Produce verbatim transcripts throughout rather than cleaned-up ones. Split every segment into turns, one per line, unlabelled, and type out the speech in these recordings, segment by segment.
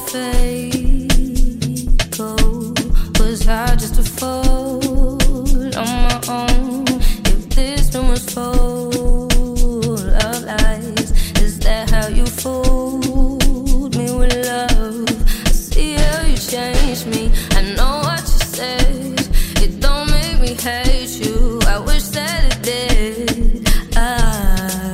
fake? Oh, was I just a fool on my own? If this room was full of lies, is that how you fooled me with love? I see how you changed me, I know what you said. It don't make me hate you, I wish that it did. I,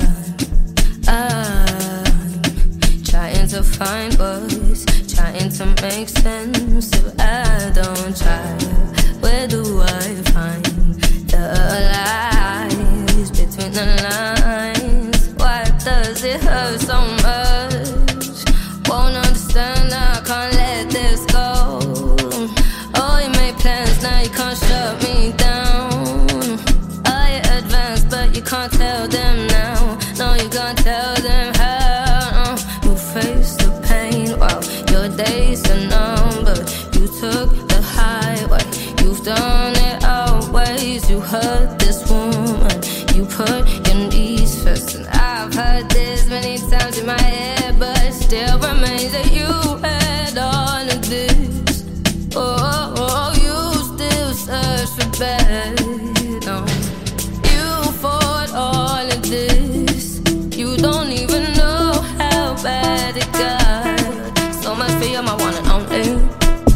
I'm trying to find words, trying to make sense. If I don't try, where do I find the lies between the lines? Why does it hurt so much? Won't understand, I can't let this go. Oh, you made plans, now you can't shut me down. Oh, you advanced, but you can't tell them now. No, you can't tell them how. You face the pain while your days are numbered. You took the highway, you've done it always. You hurt this woman, you put your knees first. And I've heard this many times in my head, but it still remains that you had all of this. Oh, oh, oh, you still search for better. No, you fought all of this. You don't even know how bad it got. So much for you, my one and only.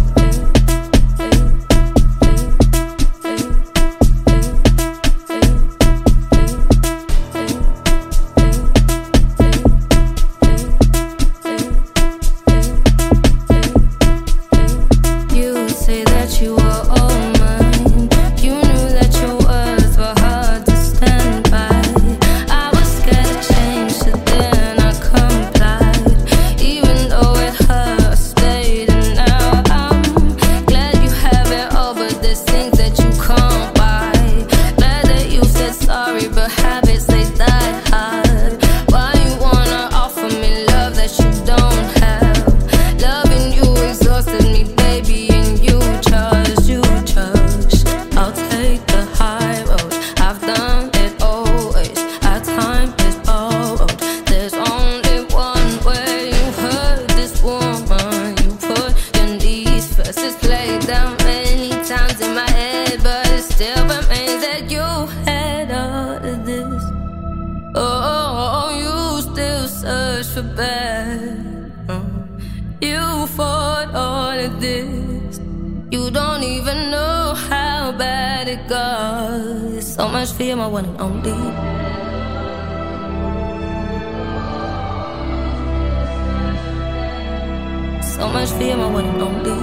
You say that you were all mine. You knew that your words were hard to stand by. I was scared to change, so then I complied. Even though it hurt, I stayed, and now I'm glad you have it all. But there's things that you can't buy. Glad that you said sorry, but habits, they die hard. Why you wanna offer me love that you don't have? Loving you exhausted me, baby, and you chose, you chose. I'll take the high road, I've done it always. Our time is borrowed, there's only one way. You hurt this woman, you put your knees first. It's played down many times in my head, but it still remains that you had all of this. Oh, you still search for bad. You fought all of this. You don't even know how bad it got. So much for you, my one and only. So much for you, my one and only.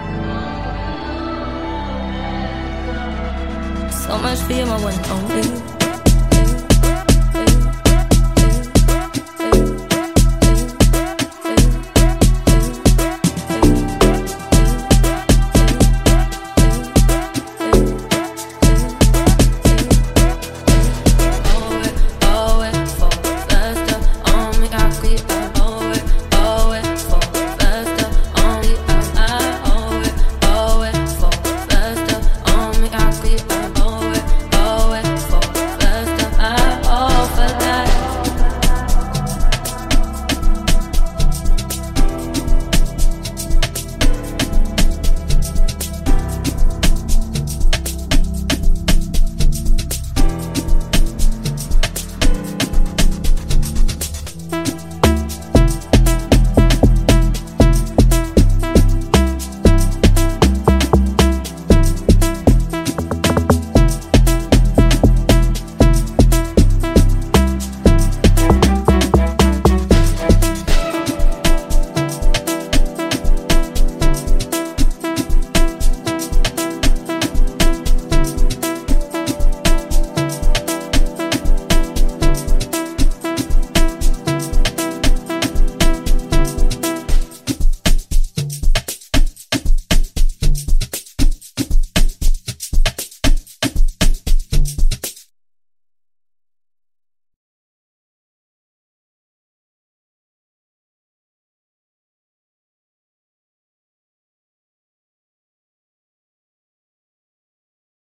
So much for you, my one and only.